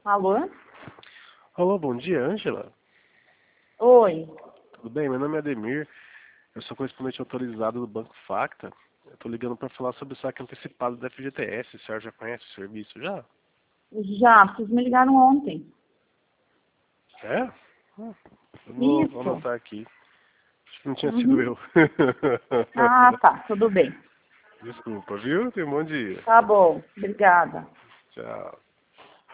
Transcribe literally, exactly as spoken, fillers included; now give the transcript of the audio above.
Alô? Alô, bom dia, Ângela. Oi. Tudo bem? Meu nome é Ademir. Eu sou correspondente autorizado do Banco Facta. Eu tô ligando para falar sobre o saque antecipado da F G T S. A senhora já conhece o serviço já? Já, vocês me ligaram ontem. É? Hum, Eu vou, vou Isso. anotar aqui. Acho que não tinha sido Uhum. eu. Ah, tá, tudo bem. Desculpa, viu? Tenha um bom dia. Tá bom, obrigada. Tchau.